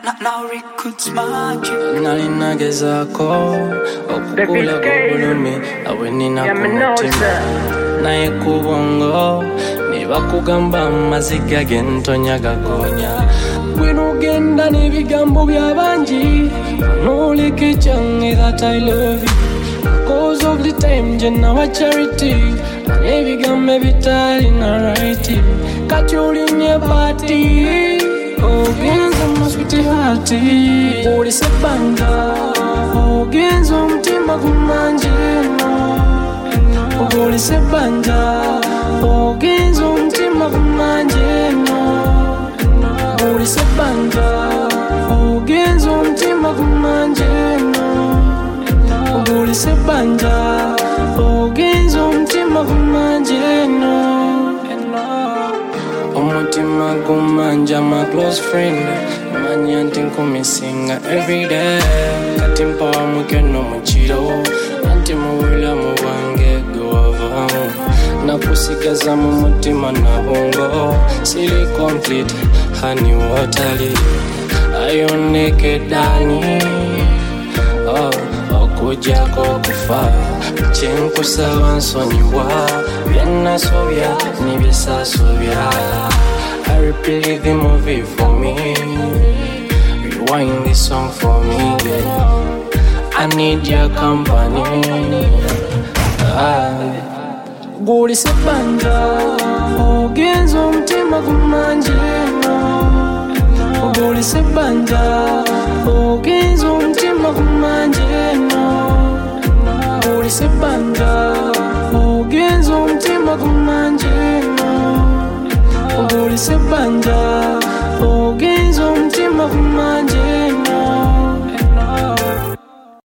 Now records magic. Nalina gezako okukula gobulumi awenina kumutima naye kubongo nebakugamba amaziga gentonya gagonya bwino genda n'ebigambo byabangi noleke kyange that I love you cause of the time jenna wa charity n'ebigambo ebitalina right kati olinye bati ogenza maswiti hati ulise banga ogenza omutima gumanjeno ulise banga ogenza omutima gumanjeno ulise banga ogenza omutima gumanjeno ulise banga ogenza omutima gumanjeno Omutima gumanja my close friend Manya nkumisinga everyday Kati mpawa mukeno muchiro Nanti muwila muwange guava Nakusigaza mu mutima na bongo Sili complete honey watali Ayoneke dani okujako kufa chenkusaba nsonyiwa byenasobya nebyesasobya I replay the movie for me rewind this song for me I need your company Gulise banja ogenza omutima gumanjeno Gulise banja ogenza omutima gumanjeno Gulise banja ogenza omutima gumanjeno Gulise banja ogenza omutima